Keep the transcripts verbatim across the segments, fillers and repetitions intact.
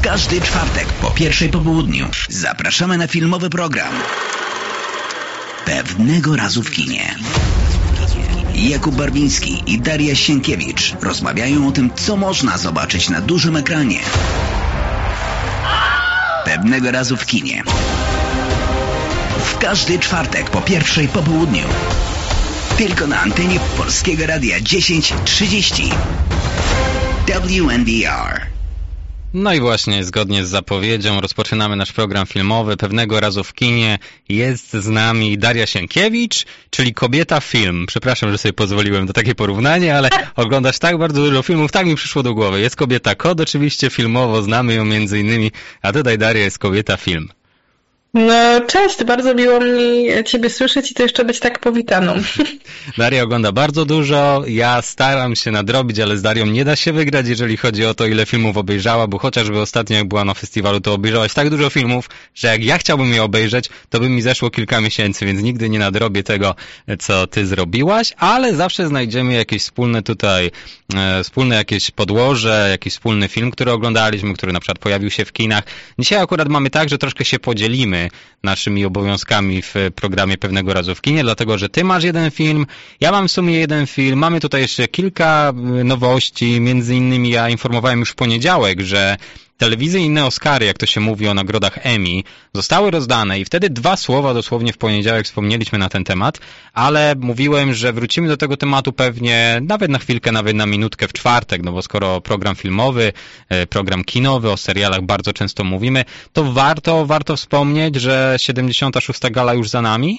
każdy czwartek po pierwszej po południu zapraszamy na filmowy program Pewnego razu w kinie. Jakub Barwiński i Daria Sienkiewicz rozmawiają o tym, co można zobaczyć na dużym ekranie. Pewnego razu w kinie. W każdy czwartek po pierwszej po południu. Tylko na antenie Polskiego Radia dziesięć trzydzieści. W N D R. No i właśnie, zgodnie z zapowiedzią, rozpoczynamy nasz program filmowy Pewnego razu w kinie. Jest z nami Daria Sienkiewicz, czyli kobieta film. Przepraszam, że sobie pozwoliłem na takie porównanie, ale oglądasz tak bardzo dużo filmów, tak mi przyszło do głowy. Jest kobieta kod, oczywiście filmowo, znamy ją między innymi, a tutaj Daria jest kobieta film. No cześć, bardzo miło mi Ciebie słyszeć i to jeszcze być tak powitaną. Daria ogląda bardzo dużo, ja staram się nadrobić, ale z Darią nie da się wygrać, jeżeli chodzi o to, ile filmów obejrzała, bo chociażby ostatnio jak była na festiwalu, to obejrzałaś tak dużo filmów, że jak ja chciałbym je obejrzeć, to by mi zeszło kilka miesięcy, więc nigdy nie nadrobię tego, co Ty zrobiłaś, ale zawsze znajdziemy jakieś wspólne tutaj, e, wspólne jakieś podłoże, jakiś wspólny film, który oglądaliśmy, który na przykład pojawił się w kinach. Dzisiaj akurat mamy tak, że troszkę się podzielimy naszymi obowiązkami w programie Pewnego razu w kinie, dlatego, że Ty masz jeden film, ja mam w sumie jeden film, mamy tutaj jeszcze kilka nowości, między innymi ja informowałem już w poniedziałek, że telewizyjne Oscary, jak to się mówi o nagrodach Emmy, zostały rozdane i wtedy dwa słowa dosłownie w poniedziałek wspomnieliśmy na ten temat, ale mówiłem, że wrócimy do tego tematu pewnie nawet na chwilkę, nawet na minutkę w czwartek, no bo skoro program filmowy, program kinowy, o serialach bardzo często mówimy, to warto, warto wspomnieć, że siedemdziesiąta szósta gala już za nami.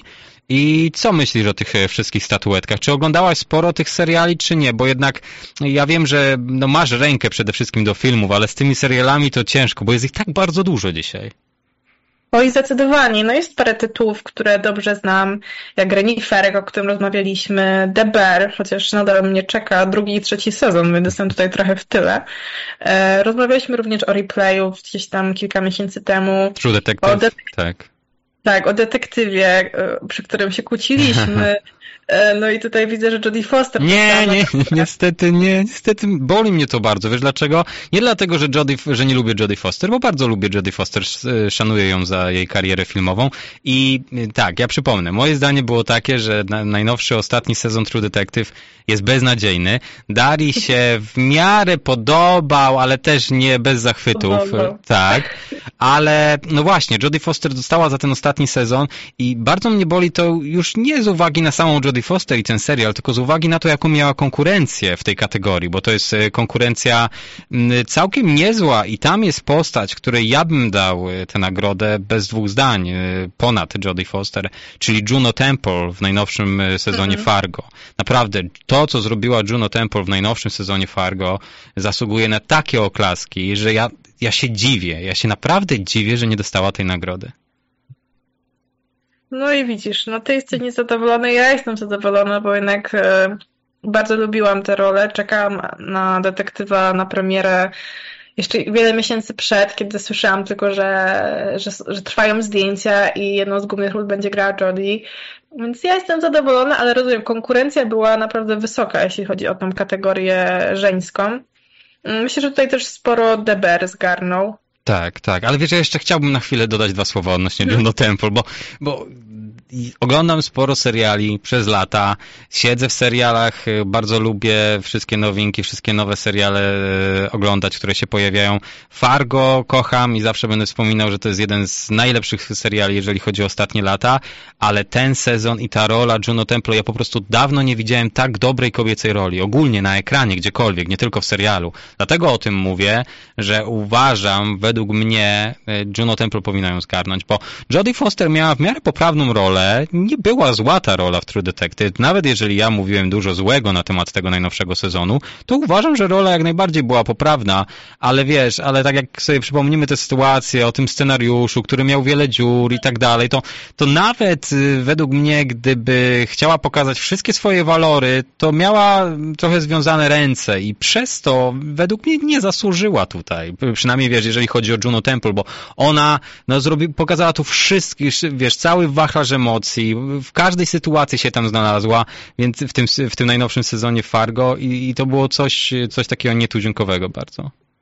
I co myślisz o tych wszystkich statuetkach? Czy oglądałaś sporo tych seriali, czy nie? Bo jednak ja wiem, że no masz rękę przede wszystkim do filmów, ale z tymi serialami to ciężko, bo jest ich tak bardzo dużo dzisiaj. Oj, zdecydowanie. No jest parę tytułów, które dobrze znam, jak Reniferek, o którym rozmawialiśmy, The Bear, chociaż nadal mnie czeka drugi i trzeci sezon, więc jestem tutaj trochę w tyle. E, rozmawialiśmy również o Replayu gdzieś tam kilka miesięcy temu. True Detective, detek- tak. Tak, o detektywie, przy którym się kłóciliśmy. No i tutaj widzę, że Jodie Foster... Nie, nie, niestety nie, niestety boli mnie to bardzo. Wiesz dlaczego? Nie dlatego, że, Jodie, że nie lubię Jodie Foster, bo bardzo lubię Jodie Foster, szanuję ją za jej karierę filmową. I tak, ja przypomnę, moje zdanie było takie, że najnowszy, ostatni sezon True Detective jest beznadziejny. Darii się w miarę podobał, ale też nie bez zachwytów. Podobał. Tak, ale no właśnie, Jodie Foster dostała za ten ostatni sezon i bardzo mnie boli to już nie z uwagi na samą Jodie Foster i ten serial, tylko z uwagi na to, jaką miała konkurencję w tej kategorii, bo to jest konkurencja całkiem niezła i tam jest postać, której ja bym dał tę nagrodę bez dwóch zdań ponad Jodie Foster, czyli Juno Temple w najnowszym sezonie mhm. Fargo. Naprawdę, to co zrobiła Juno Temple w najnowszym sezonie Fargo zasługuje na takie oklaski, że ja, ja się dziwię, ja się naprawdę dziwię, że nie dostała tej nagrody. No i widzisz, no ty jesteś niezadowolony, ja jestem zadowolona, bo jednak e, bardzo lubiłam tę rolę. Czekałam na detektywa, na premierę jeszcze wiele miesięcy przed, kiedy słyszałam tylko, że, że, że trwają zdjęcia i jedną z głównych ról będzie grała Jodie. Więc ja jestem zadowolona, ale rozumiem, konkurencja była naprawdę wysoka, jeśli chodzi o tą kategorię żeńską. Myślę, że tutaj też sporo The Bear zgarnął. Tak, tak, ale wiesz, ja jeszcze chciałbym na chwilę dodać dwa słowa odnośnie Juno Temple, bo, bo oglądam sporo seriali przez lata, siedzę w serialach, bardzo lubię wszystkie nowinki, wszystkie nowe seriale oglądać, które się pojawiają. Fargo kocham i zawsze będę wspominał, że to jest jeden z najlepszych seriali, jeżeli chodzi o ostatnie lata, ale ten sezon i ta rola Juno Temple, ja po prostu dawno nie widziałem tak dobrej kobiecej roli, ogólnie na ekranie, gdziekolwiek, nie tylko w serialu. Dlatego o tym mówię, że uważam, według mnie Juno Temple powinna ją zgarnąć, bo Jodie Foster miała w miarę poprawną rolę, nie była zła ta rola w True Detective. Nawet jeżeli ja mówiłem dużo złego na temat tego najnowszego sezonu, to uważam, że rola jak najbardziej była poprawna, ale wiesz, ale tak jak sobie przypomnimy tę sytuację o tym scenariuszu, który miał wiele dziur i tak dalej, to, to nawet według mnie, gdyby chciała pokazać wszystkie swoje walory, to miała trochę związane ręce i przez to według mnie nie zasłużyła tutaj. Przynajmniej wiesz, jeżeli chodzi o Juno Temple, bo ona no, zrobi, pokazała tu wszystkich, wiesz, cały wachlarz emocji, w każdej sytuacji się tam znalazła, więc w tym, w tym najnowszym sezonie Fargo i, i to było coś, coś takiego nietuzinkowego bardzo.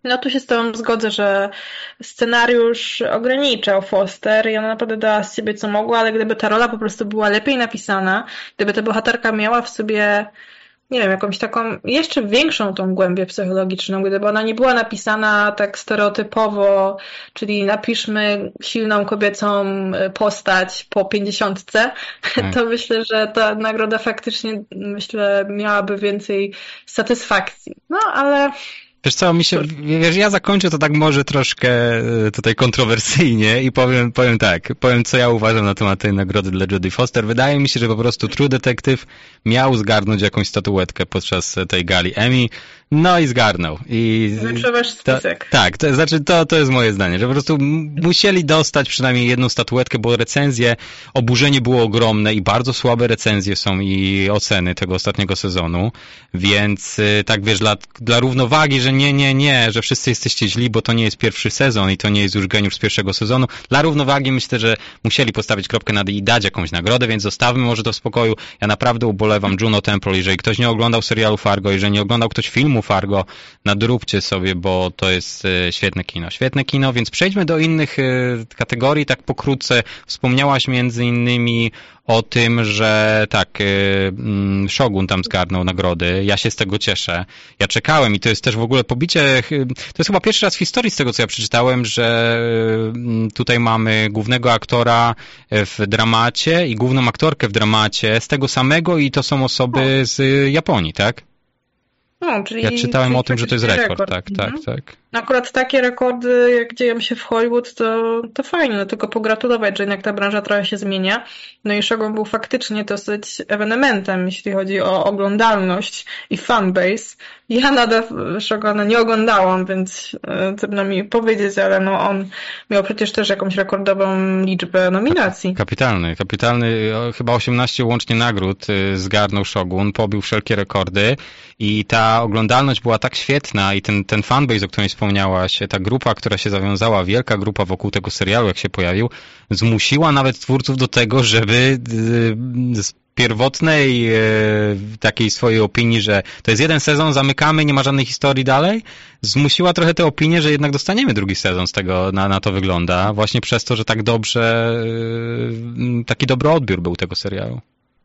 No tu się z tobą zgodzę, że scenariusz ograniczał Foster i ona naprawdę dała z siebie co mogła, ale gdyby ta rola po prostu była lepiej napisana, gdyby ta bohaterka miała w sobie, nie wiem, jakąś taką jeszcze większą tą głębię psychologiczną, gdyby ona nie była napisana tak stereotypowo, czyli napiszmy silną kobiecą postać po pięćdziesiątce, Tak. to myślę, że ta nagroda faktycznie, myślę, miałaby więcej satysfakcji. No, ale... Wiesz co, mi się, wiesz, ja zakończę to tak może troszkę tutaj kontrowersyjnie i powiem, powiem tak, powiem co ja uważam na temat tej nagrody dla Jodie Foster. Wydaje mi się, że po prostu True Detective miał zgarnąć jakąś statuetkę podczas tej gali Emmy, no i zgarnął. I Wyczuwasz spisek. To, tak, to znaczy to, to jest moje zdanie, że po prostu musieli dostać przynajmniej jedną statuetkę, bo recenzje, oburzenie było ogromne i bardzo słabe recenzje są i oceny tego ostatniego sezonu, więc tak wiesz, dla, dla równowagi, że nie, nie, nie, że wszyscy jesteście źli, bo to nie jest pierwszy sezon i to nie jest już geniusz z pierwszego sezonu. Dla równowagi myślę, że musieli postawić kropkę nad i dać jakąś nagrodę, więc zostawmy może to w spokoju. Ja naprawdę ubolewam Juno Temple, jeżeli ktoś nie oglądał serialu Fargo, jeżeli nie oglądał ktoś filmu Fargo, nadróbcie sobie, bo to jest świetne kino. Świetne kino, więc przejdźmy do innych kategorii, tak pokrótce. Wspomniałaś między innymi o tym, że tak, Shogun tam zgarnął nagrody. Ja się z tego cieszę. Ja czekałem i to jest też w ogóle pobicie, to jest chyba pierwszy raz w historii z tego, co ja przeczytałem, że tutaj mamy głównego aktora w dramacie i główną aktorkę w dramacie z tego samego i to są osoby z Japonii, tak? No, czyli, ja czytałem czyli o tym, że to jest rekord, rekord. tak, mhm. tak, tak. Akurat takie rekordy, jak dzieją się w Hollywood, to, to fajnie, no tylko pogratulować, że jednak ta branża trochę się zmienia. No i Shogun był faktycznie dosyć ewenementem, jeśli chodzi o oglądalność i fanbase. Ja nadal Shoguna nie oglądałam, więc trudno mi powiedzieć, ale no on miał przecież też jakąś rekordową liczbę nominacji. Kapitalny, kapitalny, chyba osiemnaście łącznie nagród zgarnął Shogun, pobił wszelkie rekordy i ta oglądalność była tak świetna i ten, ten fanbase, o którym wspomniałaś, ta grupa, która się zawiązała, wielka grupa wokół tego serialu, jak się pojawił, zmusiła nawet twórców do tego, żeby z pierwotnej takiej swojej opinii, że to jest jeden sezon, zamykamy, nie ma żadnej historii dalej, zmusiła trochę tę opinię, że jednak dostaniemy drugi sezon z tego, na, na to wygląda, właśnie przez to, że tak dobrze, taki dobry odbiór był tego serialu.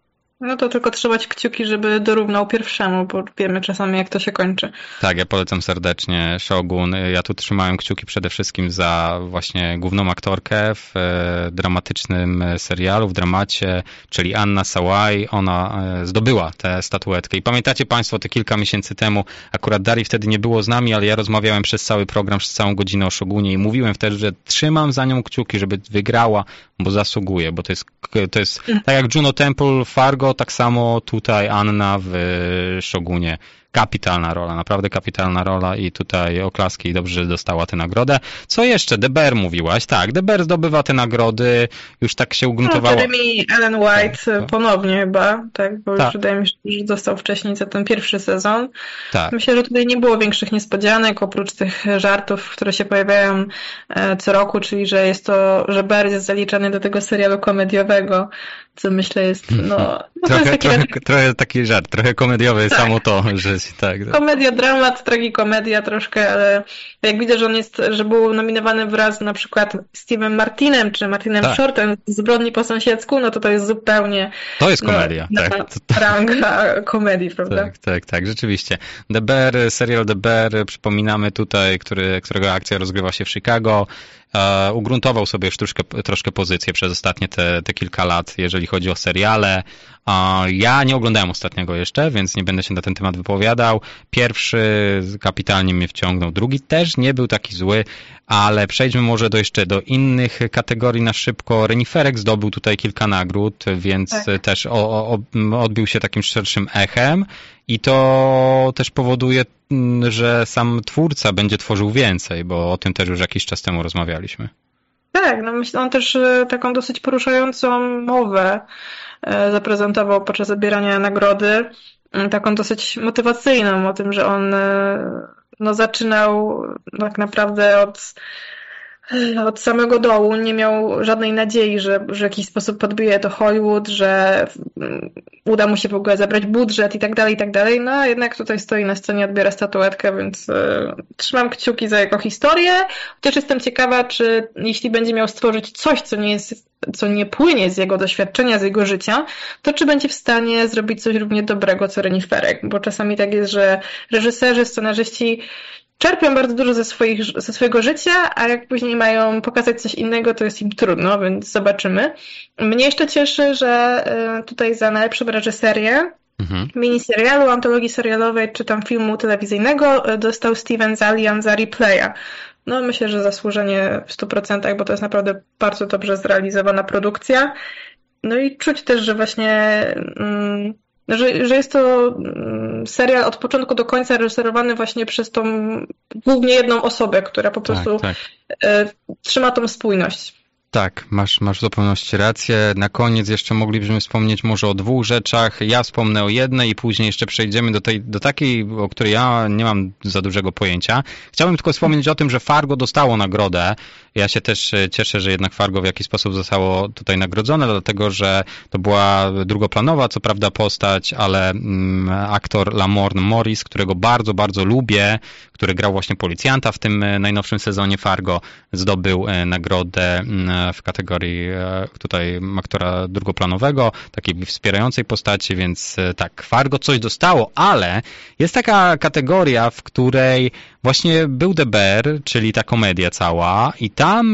No to tylko trzymać kciuki, żeby dorównał pierwszemu, bo wiemy czasami, jak to się kończy. Tak, ja polecam serdecznie Shogun. Ja tu trzymałem kciuki przede wszystkim za właśnie główną aktorkę w e, dramatycznym serialu, w dramacie, czyli Anna Sawai. Ona e, zdobyła tę statuetkę. I pamiętacie Państwo, te kilka miesięcy temu, akurat Darii wtedy nie było z nami, ale ja rozmawiałem przez cały program, przez całą godzinę o Shogunie i mówiłem wtedy, że trzymam za nią kciuki, żeby wygrała, bo zasługuje, bo to jest, to jest tak jak Juno Temple, Fargo, tak samo tutaj Anna w Shogunie. Kapitalna rola, naprawdę kapitalna rola i tutaj oklaski i dobrze, że dostała tę nagrodę. Co jeszcze? De Beer mówiłaś. Tak, De Beer zdobywa te nagrody, już tak się ugruntowała. No, Jeremy Allen White tak, ponownie chyba, tak, bo tak. już wydaje mi się, że dostał wcześniej za ten pierwszy sezon. Tak. Myślę, że tutaj nie było większych niespodzianek, oprócz tych żartów, które się pojawiają co roku, czyli że jest to, że Beer jest zaliczany do tego serialu komediowego, co myślę jest, no... no trochę, jest taki trochę, rak... trochę taki żart, trochę komediowy jest tak. samo to, że tak, tak. Komedia, dramat, tragikomedia troszkę, ale jak widzę, że on jest, że był nominowany wraz na przykład Steve'em Martinem, czy Martinem tak. Shortem z Zbrodni po sąsiedzku, no to to jest zupełnie... To jest komedia, no, tak. Na ranga komedii, prawda? Tak, tak, tak, rzeczywiście. De Beer, serial De Beer, przypominamy tutaj, który, którego akcja rozgrywa się w Chicago, Uh, ugruntował sobie już troszkę, troszkę pozycję przez ostatnie te, te kilka lat, jeżeli chodzi o seriale. Uh, ja nie oglądałem ostatniego jeszcze, więc nie będę się na ten temat wypowiadał. Pierwszy kapitalnie mnie wciągnął, drugi też nie był taki zły, ale przejdźmy może do jeszcze do innych kategorii na szybko. Reniferek zdobył tutaj kilka nagród, więc tak. też o, o, odbił się takim szerszym echem i to też powoduje, że sam twórca będzie tworzył więcej, bo o tym też już jakiś czas temu rozmawialiśmy. Tak, no myślę, on też taką dosyć poruszającą mowę zaprezentował podczas zabierania nagrody, taką dosyć motywacyjną o tym, że on no, zaczynał tak naprawdę od od samego dołu, nie miał żadnej nadziei, że, że w jakiś sposób podbije to Hollywood, że uda mu się w ogóle zabrać budżet i tak dalej, i tak dalej. No a jednak tutaj stoi na scenie, odbiera statuetkę, więc y, trzymam kciuki za jego historię. Chociaż jestem ciekawa, czy jeśli będzie miał stworzyć coś, co nie jest, co nie płynie z jego doświadczenia, z jego życia, to czy będzie w stanie zrobić coś równie dobrego co Reniferek, bo czasami tak jest, że reżyserzy, scenarzyści czerpią bardzo dużo ze, swoich, ze swojego życia, a jak później mają pokazać coś innego, to jest im trudno, więc zobaczymy. Mnie jeszcze cieszy, że tutaj za najlepszą reżyserię mhm. miniserialu, antologii serialowej czy tam filmu telewizyjnego dostał Steven Zalian za Replaya. No myślę, że zasłużenie w stu procentach, bo to jest naprawdę bardzo dobrze zrealizowana produkcja. No i czuć też, że właśnie... Mm, Że, że jest to serial od początku do końca reżyserowany właśnie przez tą głównie jedną osobę, która po prostu tak, tak. trzyma tą spójność. Tak, masz, masz w zupełności rację. Na koniec jeszcze moglibyśmy wspomnieć może o dwóch rzeczach. Ja wspomnę o jednej i później jeszcze przejdziemy do tej, do takiej, o której ja nie mam za dużego pojęcia. Chciałbym tylko wspomnieć o tym, że Fargo dostało nagrodę. Ja się też cieszę, że jednak Fargo w jakiś sposób zostało tutaj nagrodzone, dlatego że to była drugoplanowa, co prawda, postać, ale mm, aktor Lamorne Morris, którego bardzo, bardzo lubię, który grał właśnie policjanta w tym najnowszym sezonie Fargo, zdobył nagrodę w kategorii tutaj aktora drugoplanowego, takiej wspierającej postaci, więc tak, Fargo coś dostało, ale jest taka kategoria, w której właśnie był D B R, czyli ta komedia cała i tam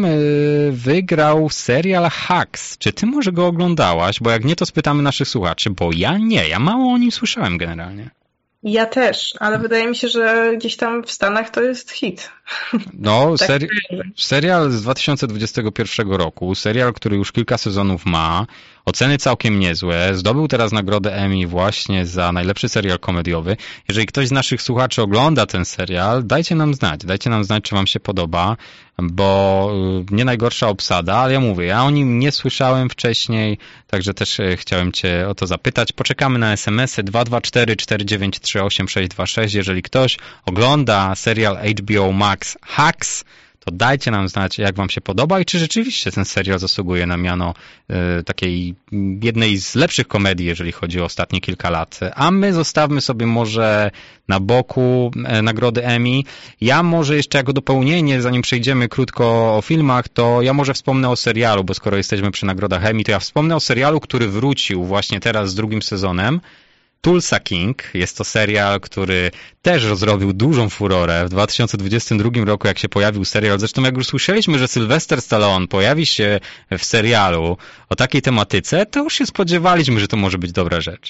wygrał serial Hacks. Czy ty może go oglądałaś? Bo jak nie, to spytamy naszych słuchaczy, bo ja nie, ja mało o nim słyszałem generalnie. Ja też, ale wydaje mi się, że gdzieś tam w Stanach to jest hit. No, tak seri- serial z dwa tysiące dwudziestego pierwszego roku, serial, który już kilka sezonów ma, oceny całkiem niezłe, zdobył teraz nagrodę Emmy właśnie za najlepszy serial komediowy. Jeżeli ktoś z naszych słuchaczy ogląda ten serial, dajcie nam znać, dajcie nam znać, czy wam się podoba, bo nie najgorsza obsada, ale ja mówię, ja o nim nie słyszałem wcześniej, także też chciałem cię o to zapytać. Poczekamy na es em esy dwa dwa cztery cztery dziewięć trzy osiem sześć dwa sześć. Jeżeli ktoś ogląda serial H B O Max Hacks, to dajcie nam znać, jak wam się podoba i czy rzeczywiście ten serial zasługuje na miano y, takiej jednej z lepszych komedii, jeżeli chodzi o ostatnie kilka lat. A my zostawmy sobie może na boku y, nagrody Emmy. Ja może jeszcze jako dopełnienie, zanim przejdziemy krótko o filmach, to ja może wspomnę o serialu, bo skoro jesteśmy przy nagrodach Emmy, to ja wspomnę o serialu, który wrócił właśnie teraz z drugim sezonem. Tulsa King. Jest to serial, który też zrobił dużą furorę w dwa tysiące dwudziestym drugim roku, jak się pojawił serial. Zresztą jak już słyszeliśmy, że Sylvester Stallone pojawi się w serialu o takiej tematyce, to już się spodziewaliśmy, że to może być dobra rzecz.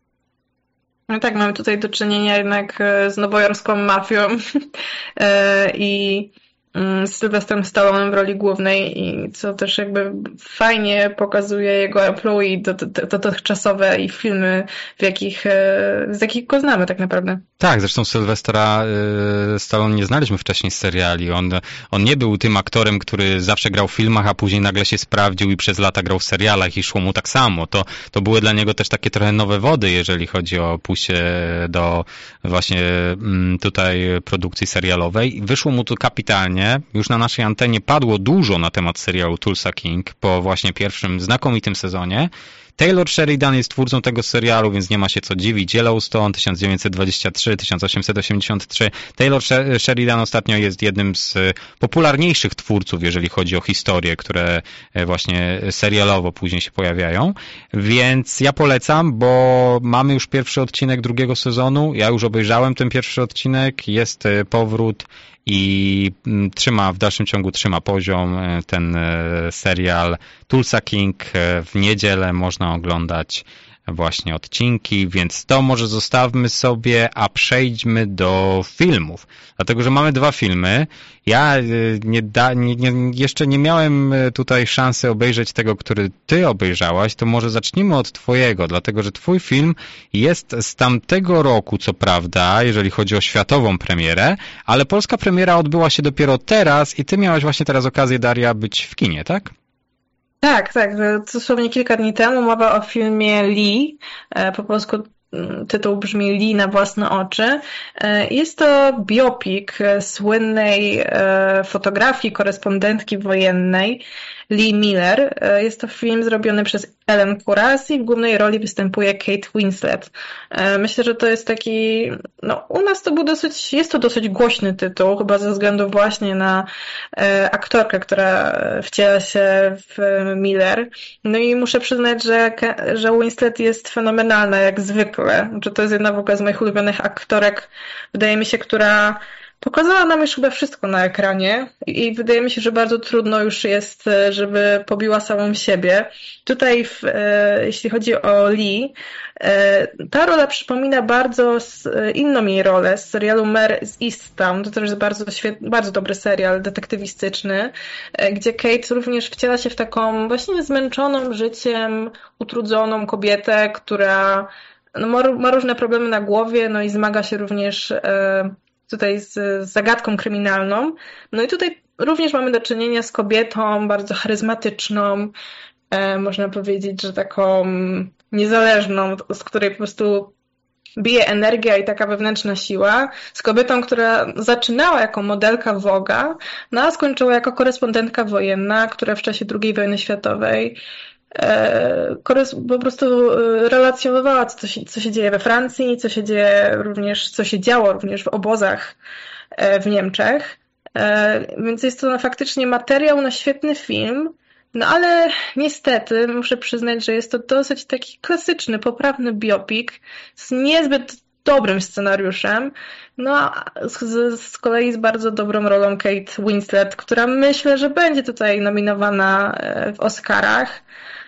No tak, mamy tutaj do czynienia jednak z nowojorską mafią i z Sylwestrem Stallonem w roli głównej, i co też jakby fajnie pokazuje jego employee dotychczasowe i filmy, w jakich, z jakich go znamy tak naprawdę. Tak, zresztą Sylwestra Stallone nie znaliśmy wcześniej z seriali. On, on nie był tym aktorem, który zawsze grał w filmach, a później nagle się sprawdził i przez lata grał w serialach i szło mu tak samo. To, to były dla niego też takie trochę nowe wody, jeżeli chodzi o pójście do właśnie tutaj produkcji serialowej. Wyszło mu to kapitalnie. Już na naszej antenie padło dużo na temat serialu Tulsa King po właśnie pierwszym znakomitym sezonie. Taylor Sheridan jest twórcą tego serialu, więc nie ma się co dziwić. Yellowstone tysiąc dziewięćset dwadzieścia trzy do tysiąc osiemset osiemdziesiąt trzy. Taylor Sheridan ostatnio jest jednym z popularniejszych twórców, jeżeli chodzi o historie, które właśnie serialowo później się pojawiają. Więc ja polecam, bo mamy już pierwszy odcinek drugiego sezonu. Ja już obejrzałem ten pierwszy odcinek. Jest powrót i trzyma, w dalszym ciągu trzyma poziom ten serial Tulsa King. W niedzielę można oglądać właśnie odcinki, więc to może zostawmy sobie, a przejdźmy do filmów. Dlatego, że mamy dwa filmy. Ja nie da, nie, nie, jeszcze nie miałem tutaj szansy obejrzeć tego, który ty obejrzałaś, to może zacznijmy od twojego, dlatego, że twój film jest z tamtego roku, co prawda, jeżeli chodzi o światową premierę, ale polska premiera odbyła się dopiero teraz i ty miałaś właśnie teraz okazję, Daria, być w kinie, tak? Tak, tak. Dosłownie kilka dni temu mowa o filmie Lee, po polsku tytuł brzmi Lee na własne oczy. Jest to biopik słynnej fotografii, korespondentki wojennej Lee Miller. Jest to film zrobiony przez Ellen Kuras i w głównej roli występuje Kate Winslet. Myślę, że to jest taki, no u nas to był dosyć, jest to dosyć głośny tytuł, chyba ze względu właśnie na aktorkę, która wciela się w Miller. No i muszę przyznać, że, że Winslet jest fenomenalna, jak zwykle. Że to jest jedna w ogóle z moich ulubionych aktorek, wydaje mi się, która pokazała nam już chyba wszystko na ekranie i wydaje mi się, że bardzo trudno już jest, żeby pobiła samą siebie. Tutaj, w, e, jeśli chodzi o Lee, e, ta rola przypomina bardzo z, inną jej rolę z serialu Mare z Easttown. To też jest bardzo, świetny, bardzo dobry serial detektywistyczny, e, gdzie Kate również wciela się w taką właśnie zmęczoną życiem, utrudzoną kobietę, która no, ma, ma różne problemy na głowie, no i zmaga się również e, tutaj z, z zagadką kryminalną. No i tutaj również mamy do czynienia z kobietą bardzo charyzmatyczną, e, można powiedzieć, że taką niezależną, z której po prostu bije energia i taka wewnętrzna siła, z kobietą, która zaczynała jako modelka Vogue'a, no a skończyła jako korespondentka wojenna, która w czasie drugiej wojny światowej po prostu relacjonowała, co się, co się dzieje we Francji, co się dzieje również, co się działo również w obozach w Niemczech. Więc jest to faktycznie materiał na świetny film, no ale niestety muszę przyznać, że jest to dosyć taki klasyczny, poprawny biopik z niezbyt dobrym scenariuszem, no a z, z kolei z bardzo dobrą rolą Kate Winslet, która myślę, że będzie tutaj nominowana w Oscarach.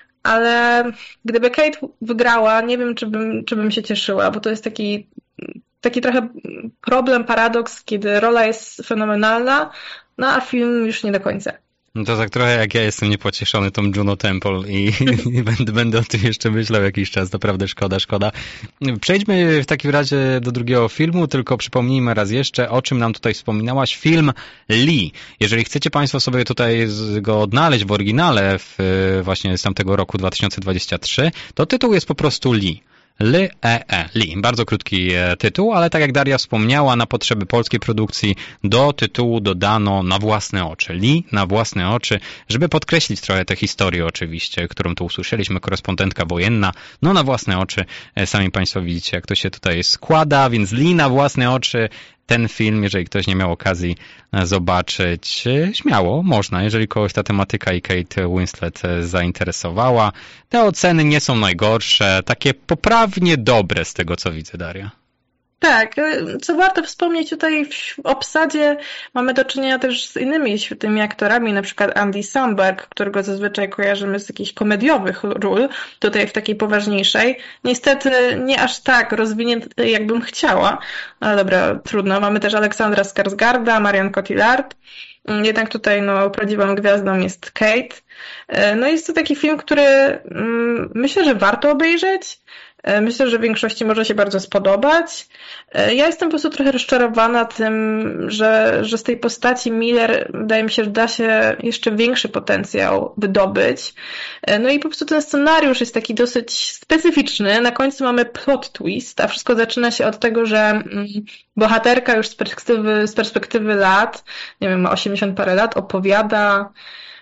Ale gdyby Kate wygrała, nie wiem, czy bym, czy bym się cieszyła, bo to jest taki, taki trochę problem, paradoks, kiedy rola jest fenomenalna, no a film już nie do końca. No to tak trochę jak ja jestem niepocieszony tą Juno Temple i, i będę, będę o tym jeszcze myślał jakiś czas, naprawdę szkoda, szkoda. Przejdźmy w takim razie do drugiego filmu, tylko przypomnijmy raz jeszcze, o czym nam tutaj wspominałaś, film Lee. Jeżeli chcecie Państwo sobie tutaj go odnaleźć w oryginale w, właśnie z tamtego roku dwa tysiące dwudziestego trzeciego, to tytuł jest po prostu Lee. Lee, e, e, Lee. Bardzo krótki tytuł, ale tak jak Daria wspomniała, na potrzeby polskiej produkcji do tytułu dodano Na własne oczy. Lee na własne oczy, żeby podkreślić trochę tę historię oczywiście, którą tu usłyszeliśmy, korespondentka wojenna, no na własne oczy. Sami Państwo widzicie, jak to się tutaj składa, więc Lee na własne oczy. Ten film, jeżeli ktoś nie miał okazji zobaczyć, śmiało, można, jeżeli kogoś ta tematyka i Kate Winslet zainteresowała. Te oceny nie są najgorsze, takie poprawnie dobre z tego, co widzę, Daria. Tak, co warto wspomnieć, tutaj w obsadzie mamy do czynienia też z innymi świetnymi aktorami, na przykład Andy Samberg, którego zazwyczaj kojarzymy z jakichś komediowych ról, tutaj w takiej poważniejszej. Niestety nie aż tak rozwinięty, jakbym chciała, ale dobra, trudno. Mamy też Aleksandra Skarsgarda, Marion Cotillard. Jednak tutaj no, prawdziwą gwiazdą jest Kate. No jest to taki film, który mm, myślę, że warto obejrzeć. Myślę, że większości może się bardzo spodobać. Ja jestem po prostu trochę rozczarowana tym, że, że z tej postaci Miller wydaje mi się, że da się jeszcze większy potencjał wydobyć. No i po prostu ten scenariusz jest taki dosyć specyficzny. Na końcu mamy plot twist, a wszystko zaczyna się od tego, że bohaterka już z perspektywy, z perspektywy lat, nie wiem, ma osiemdziesiąt parę lat, opowiada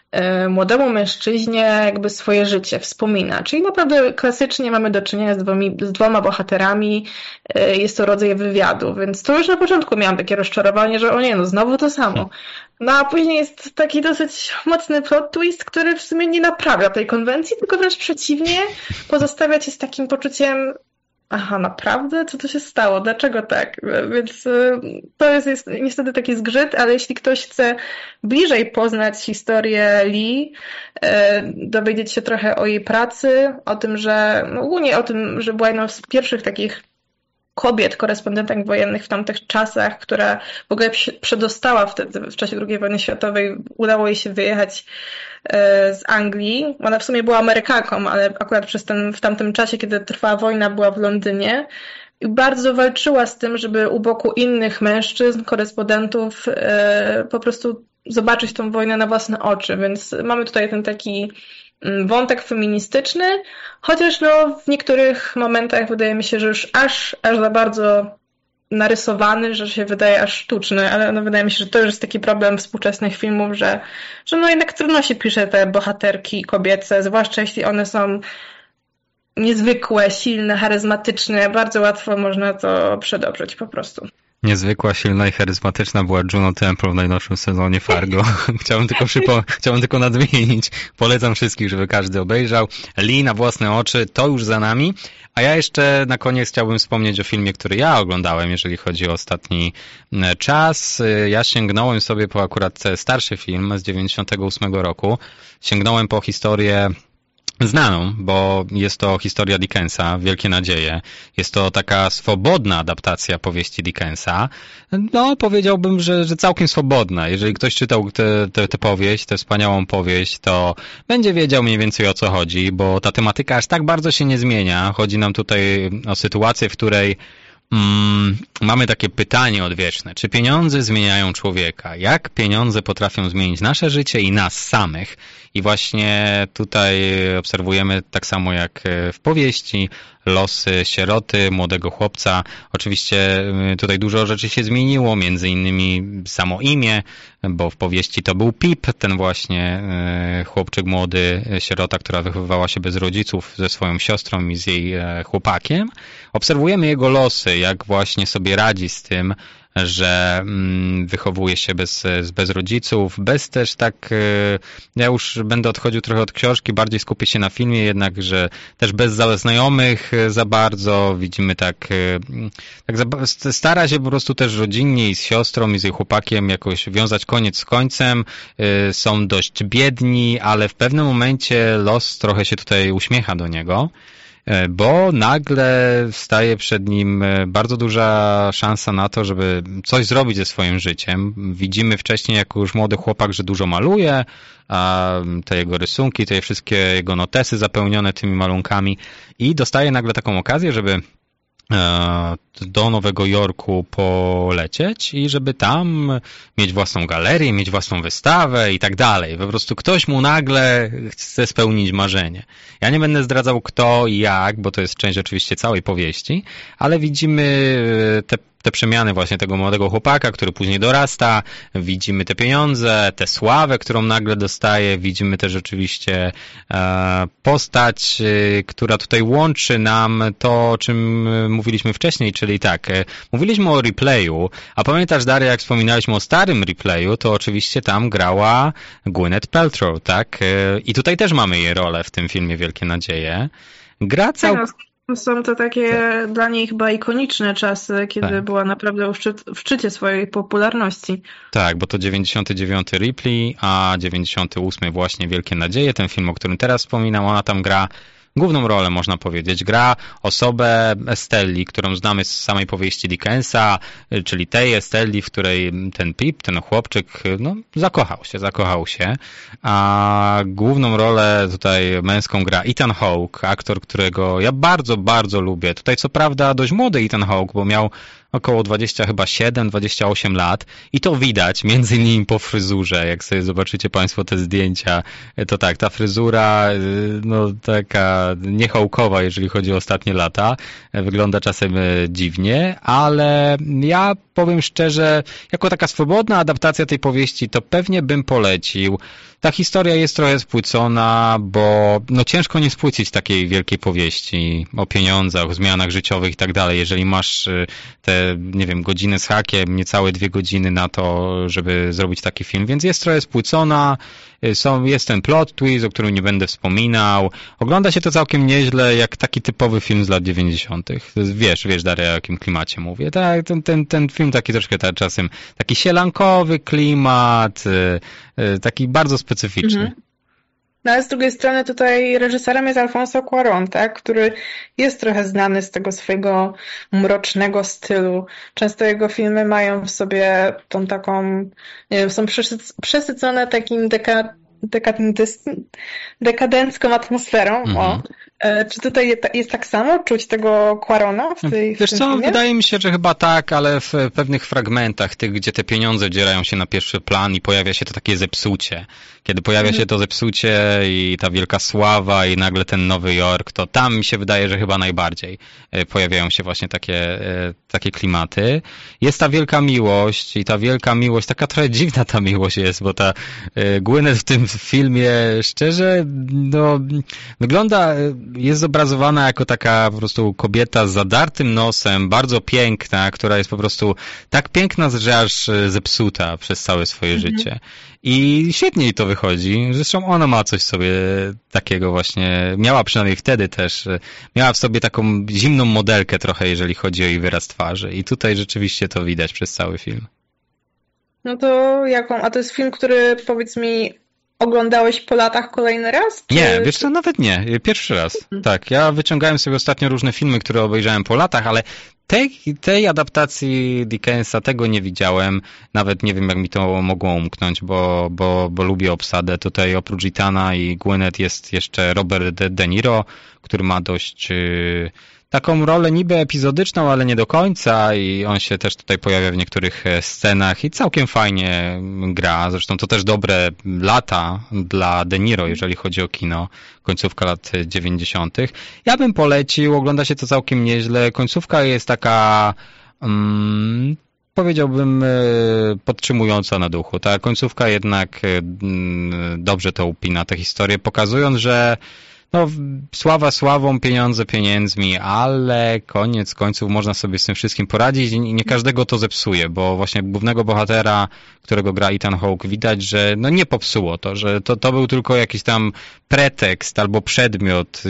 młodemu mężczyźnie jakby swoje życie, wspomina. Czyli naprawdę klasycznie mamy do czynienia z, dwomi, z dwoma bohaterami. Jest to rodzaj wywiadu, więc to już na początku miałam takie rozczarowanie, że o nie, no znowu to samo. No a później jest taki dosyć mocny plot twist, który w sumie nie naprawia tej konwencji, tylko wręcz przeciwnie, pozostawia cię z takim poczuciem aha, naprawdę? Co to się stało? Dlaczego tak? Więc to jest, jest niestety taki zgrzyt, ale jeśli ktoś chce bliżej poznać historię Lee, dowiedzieć się trochę o jej pracy, o tym, że no ogólnie o tym, że była jedną z pierwszych takich kobiet, korespondentek wojennych w tamtych czasach, która w ogóle przedostała wtedy w czasie drugiej wojny światowej, udało jej się wyjechać z Anglii. Ona w sumie była Amerykanką, ale akurat przez ten, w tamtym czasie, kiedy trwała wojna, była w Londynie i bardzo walczyła z tym, żeby u boku innych mężczyzn, korespondentów po prostu zobaczyć tą wojnę na własne oczy, więc mamy tutaj ten taki wątek feministyczny, chociaż no w niektórych momentach wydaje mi się, że już aż, aż za bardzo narysowany, że się wydaje aż sztuczny, ale no wydaje mi się, że to już jest taki problem współczesnych filmów, że, że no jednak trudno się pisze te bohaterki kobiece, zwłaszcza jeśli one są niezwykłe, silne, charyzmatyczne, bardzo łatwo można to przedobrzyć po prostu. Niezwykła, silna i charyzmatyczna była Juno Temple w najnowszym sezonie Fargo. Chciałbym tylko przypo- chciałbym tylko nadmienić. Polecam wszystkich, żeby każdy obejrzał. Lee na własne oczy, to już za nami. A ja jeszcze na koniec chciałbym wspomnieć o filmie, który ja oglądałem, jeżeli chodzi o ostatni czas. Ja sięgnąłem sobie po akurat starszy film z dziewięćdziesiątego ósmego roku. Sięgnąłem po historię znaną, bo jest to historia Dickensa, Wielkie Nadzieje. Jest to taka swobodna adaptacja powieści Dickensa. No, powiedziałbym, że, że całkiem swobodna. Jeżeli ktoś czytał tę powieść, tę wspaniałą powieść, to będzie wiedział mniej więcej o co chodzi, bo ta tematyka aż tak bardzo się nie zmienia. Chodzi nam tutaj o sytuację, w której Mm, mamy takie pytanie odwieczne. Czy pieniądze zmieniają człowieka? Jak pieniądze potrafią zmienić nasze życie i nas samych? I właśnie tutaj obserwujemy tak samo jak w powieści losy sieroty, młodego chłopca. Oczywiście tutaj dużo rzeczy się zmieniło, między innymi samo imię, bo w powieści to był Pip, ten właśnie chłopczyk młody, sierota, która wychowywała się bez rodziców ze swoją siostrą i z jej chłopakiem. Obserwujemy jego losy, jak właśnie sobie radzi z tym, że wychowuje się bez, bez rodziców, bez też tak, ja już będę odchodził trochę od książki, bardziej skupię się na filmie, jednak, że też bez znajomych za bardzo, widzimy tak, tak stara się po prostu też rodzinnie i z siostrą i z jej chłopakiem jakoś wiązać koniec z końcem, są dość biedni, ale w pewnym momencie los trochę się tutaj uśmiecha do niego, bo nagle staje przed nim bardzo duża szansa na to, żeby coś zrobić ze swoim życiem. Widzimy wcześniej, jako już młody chłopak, że dużo maluje, a te jego rysunki, te wszystkie jego notesy zapełnione tymi malunkami i dostaje nagle taką okazję, żeby do Nowego Jorku polecieć i żeby tam mieć własną galerię, mieć własną wystawę i tak dalej. Po prostu ktoś mu nagle chce spełnić marzenie. Ja nie będę zdradzał kto i jak, bo to jest część oczywiście całej powieści, ale widzimy te te przemiany właśnie tego młodego chłopaka, który później dorasta, widzimy te pieniądze, tę sławę, którą nagle dostaje, widzimy też oczywiście e, postać, e, która tutaj łączy nam to, o czym mówiliśmy wcześniej, czyli tak, e, mówiliśmy o replayu, a pamiętasz, Daria, jak wspominaliśmy o starym replayu, to oczywiście tam grała Gwyneth Paltrow, tak? E, I tutaj też mamy jej rolę w tym filmie Wielkie Nadzieje. Gra całkiem... Są to takie tak. dla niej chyba ikoniczne czasy, kiedy tak. była naprawdę w, szczyt, w szczycie swojej popularności. Tak, bo to dziewięćdziesiąty dziewiąty Ripley, a dziewięćdziesiąty ósmy właśnie Wielkie Nadzieje, ten film, o którym teraz wspominam, ona tam gra główną rolę, można powiedzieć. Gra osobę Estelli, którą znamy z samej powieści Dickensa, czyli tej Estelli, w której ten Pip, ten chłopczyk, no, zakochał się, zakochał się. A główną rolę tutaj męską gra Ethan Hawke, aktor, którego ja bardzo, bardzo lubię. Tutaj co prawda dość młody Ethan Hawke, bo miał około dwadzieścia chyba siedem, dwadzieścia osiem lat i to widać między innymi po fryzurze, jak sobie zobaczycie Państwo te zdjęcia, to tak, ta fryzura no taka niechałkowa, jeżeli chodzi o ostatnie lata, wygląda czasem dziwnie, ale ja powiem szczerze, jako taka swobodna adaptacja tej powieści, to pewnie bym polecił. Ta historia jest trochę spłycona, bo no ciężko nie spłycić takiej wielkiej powieści o pieniądzach, o zmianach życiowych i tak dalej, jeżeli masz te, nie wiem, godzinę z hakiem, niecałe dwie godziny na to, żeby zrobić taki film, więc jest trochę spłycona, są, jest ten plot twist, o którym nie będę wspominał, ogląda się to całkiem nieźle, jak taki typowy film z lat dziewięćdziesiątych. Wiesz, wiesz Daria, o jakim klimacie mówię. Tak, ten, ten, ten film taki troszkę tak, czasem taki sielankowy klimat, taki bardzo specyficzny. Mhm. No ale z drugiej strony tutaj reżyserem jest Alfonso Cuarón, tak? Który jest trochę znany z tego swojego mrocznego stylu. Często jego filmy mają w sobie tą taką, nie wiem, są przesycone takim deka, dekadentyst, dekadencką atmosferą. Mhm. O. Czy tutaj jest tak samo? Czuć tego Cuarona w tej Wiesz w tym co, filmie? wydaje mi się, że chyba tak, ale w pewnych fragmentach, tych, gdzie te pieniądze wdzierają się na pierwszy plan i pojawia się to takie zepsucie. Kiedy pojawia mhm. się to zepsucie i ta wielka sława i nagle ten Nowy Jork, to tam mi się wydaje, że chyba najbardziej pojawiają się właśnie takie, takie klimaty. Jest ta wielka miłość i ta wielka miłość, taka trochę dziwna ta miłość jest, bo ta Gwyneth w tym filmie, szczerze, no, wygląda, jest zobrazowana jako taka po prostu kobieta z zadartym nosem, bardzo piękna, która jest po prostu tak piękna, że aż zepsuta przez całe swoje mhm. życie. I świetnie jej to wychodzi. Zresztą ona ma coś w sobie takiego właśnie, miała przynajmniej wtedy też, miała w sobie taką zimną modelkę trochę, jeżeli chodzi o jej wyraz twarzy. I tutaj rzeczywiście to widać przez cały film. No to jaką? A to jest film, który, powiedz mi, oglądałeś po latach kolejny raz? Czy... Nie, wiesz co, nawet nie. Pierwszy raz. Hmm. Tak, ja wyciągałem sobie ostatnio różne filmy, które obejrzałem po latach, ale tej, tej adaptacji Dickensa, tego nie widziałem. Nawet nie wiem, jak mi to mogło umknąć, bo, bo, bo lubię obsadę. Tutaj oprócz Ethana i Gwyneth jest jeszcze Robert De, De Niro, który ma dość... Yy, taką rolę niby epizodyczną, ale nie do końca i on się też tutaj pojawia w niektórych scenach i całkiem fajnie gra. Zresztą to też dobre lata dla De Niro, jeżeli chodzi o kino. Końcówka lat dziewięćdziesiątych. Ja bym polecił, ogląda się to całkiem nieźle. Końcówka jest taka... Um, powiedziałbym podtrzymująca na duchu. Ta końcówka jednak dobrze to upina tę historię, pokazując, że no, sława sławą, pieniądze pieniędzmi, ale koniec końców można sobie z tym wszystkim poradzić i nie każdego to zepsuje, bo właśnie głównego bohatera, którego gra Ethan Hawke, widać, że no nie popsuło to, że to, to był tylko jakiś tam pretekst albo przedmiot,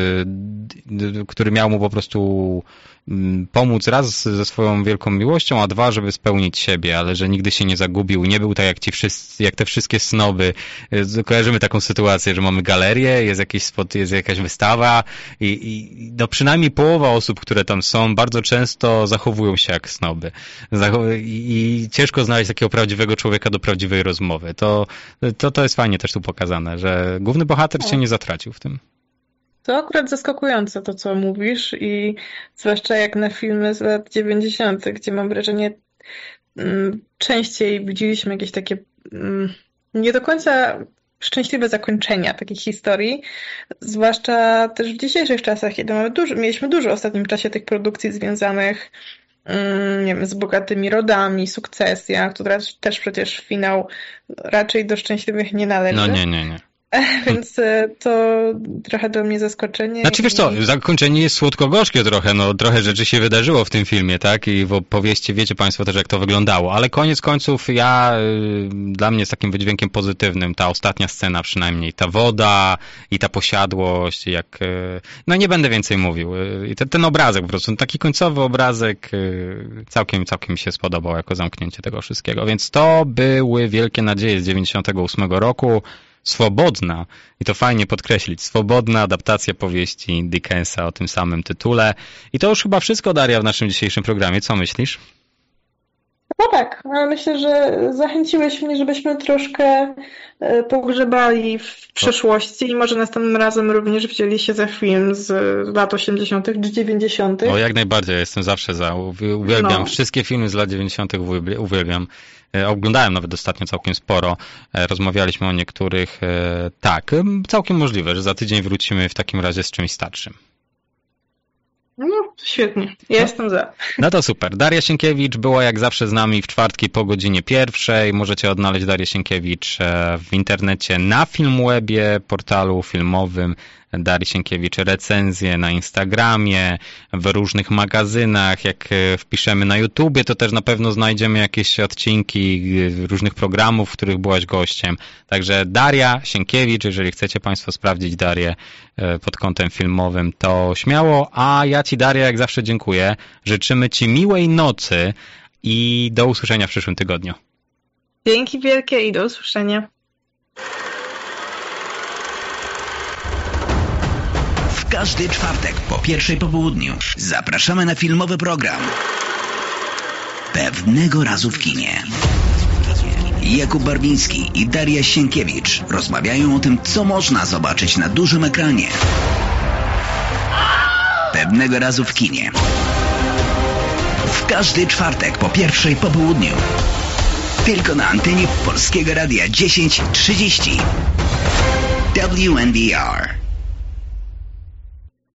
yy, który miał mu po prostu pomóc raz ze swoją wielką miłością, a dwa, żeby spełnić siebie, ale że nigdy się nie zagubił, nie był tak jak ci wszyscy, jak te wszystkie snoby. Kojarzymy taką sytuację, że mamy galerię, jest jakiś spot, jest jakaś wystawa i, i no przynajmniej połowa osób, które tam są, bardzo często zachowują się jak snoby. Zachow- i, I ciężko znaleźć takiego prawdziwego człowieka do prawdziwej rozmowy. To, to, to jest fajnie też tu pokazane, że główny bohater się nie zatracił w tym. To akurat zaskakujące to, co mówisz i zwłaszcza jak na filmy z lat dziewięćdziesiątych, gdzie mam wrażenie m, częściej widzieliśmy jakieś takie m, nie do końca szczęśliwe zakończenia takich historii, zwłaszcza też w dzisiejszych czasach, kiedy mamy dużo, mieliśmy dużo w ostatnim czasie tych produkcji związanych m, nie wiem, z bogatymi rodami, sukcesja, która też przecież finał raczej do szczęśliwych nie należy. No nie, nie, nie. Więc to trochę dla mnie zaskoczenie. Znaczy wiesz co, zakończenie jest słodko-gorzkie trochę, no trochę rzeczy się wydarzyło w tym filmie, tak? I w opowieści wiecie Państwo też, jak to wyglądało, ale koniec końców ja, y, dla mnie jest takim wydźwiękiem pozytywnym, ta ostatnia scena przynajmniej, ta woda i ta posiadłość, jak, y, no nie będę więcej mówił. Y, I ten, ten obrazek po prostu, taki końcowy obrazek y, całkiem, całkiem mi się spodobał jako zamknięcie tego wszystkiego, więc to były wielkie nadzieje z dziewięćdziesiątego ósmego roku. Swobodna, i to fajnie podkreślić, swobodna adaptacja powieści Dickensa o tym samym tytule. I to już chyba wszystko, Daria, w naszym dzisiejszym programie. Co myślisz? No tak, ale myślę, że zachęciłeś mnie, żebyśmy troszkę pogrzebali w przeszłości i może następnym razem również wzięli się za film z lat osiemdziesiątych czy dziewięćdziesiątych. O, jak najbardziej, ja jestem zawsze za. Uwielbiam no. Wszystkie filmy z lat dziewięćdziesiątych uwielbiam. Oglądałem nawet ostatnio całkiem sporo. Rozmawialiśmy o niektórych. Tak, całkiem możliwe, że za tydzień wrócimy w takim razie z czymś starszym. No, świetnie. Ja no. jestem za. No to super. Daria Sienkiewicz była jak zawsze z nami w czwartki po godzinie pierwszej. Możecie odnaleźć Darię Sienkiewicz w internecie, na Filmwebie, portalu filmowym Darii Sienkiewicz, recenzje na Instagramie, w różnych magazynach. Jak wpiszemy na YouTubie, to też na pewno znajdziemy jakieś odcinki różnych programów, w których byłaś gościem. Także Daria Sienkiewicz, jeżeli chcecie Państwo sprawdzić Darię pod kątem filmowym, to śmiało. A ja Ci, Daria, jak zawsze dziękuję. Życzymy Ci miłej nocy i do usłyszenia w przyszłym tygodniu. Dzięki wielkie i do usłyszenia. Każdy czwartek po pierwszej po południu zapraszamy na filmowy program Pewnego razu w kinie. Jakub Barwiński i Daria Sienkiewicz rozmawiają o tym, co można zobaczyć na dużym ekranie. Pewnego razu w kinie. W każdy czwartek po pierwszej po południu. Tylko na antenie Polskiego Radia dziesięć trzydzieści. W N B R.